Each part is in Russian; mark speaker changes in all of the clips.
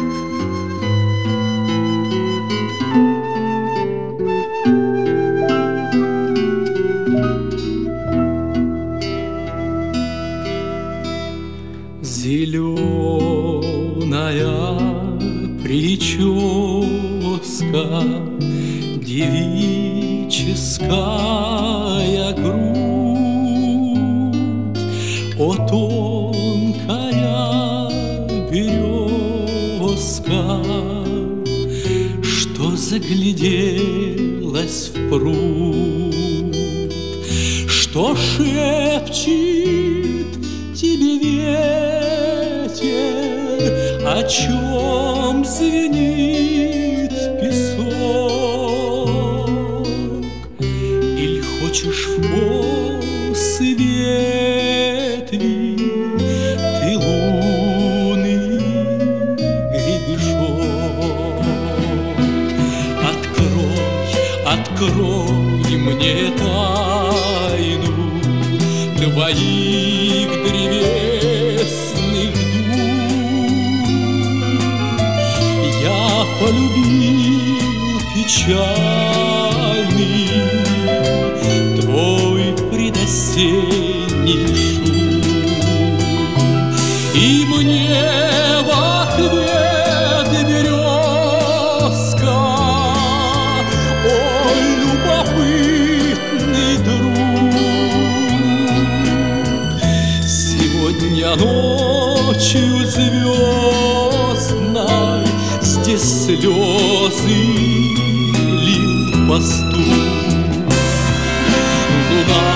Speaker 1: Зеленая прическа, девическая грудь, о тонкая березка, что загляделась в пруд, что шепчет тебе ветер, о чем звенит песок. Иль хочешь в косы ветви ты лунный гребешок? Открой, открой мне тайну твоих древесных дум. Я полюбил печальный твой предосенний шум, и мне в ответ березка: о, любопытный друг, сегодня ночью звездной здесь слезы лил пастух. Луна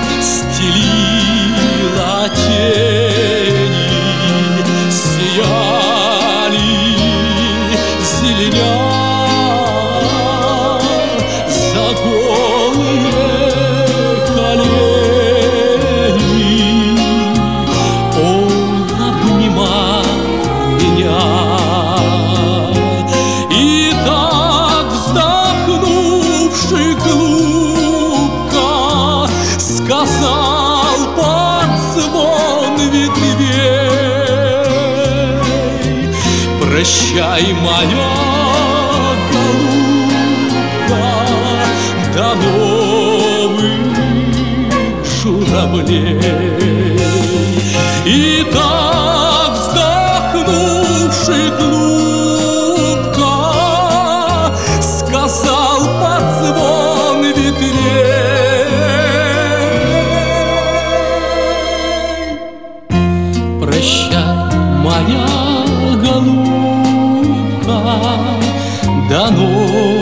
Speaker 1: стелила тени, сияли зеленя за голые колени. Он обнимал меня, и так, вздохнувши глубко, сказал под звон ветвей: прощай, моя голубка, до новых журавлей. И так, вздохнувши глубко, сказал под звон ветвей: прощай, моя голубка, до новых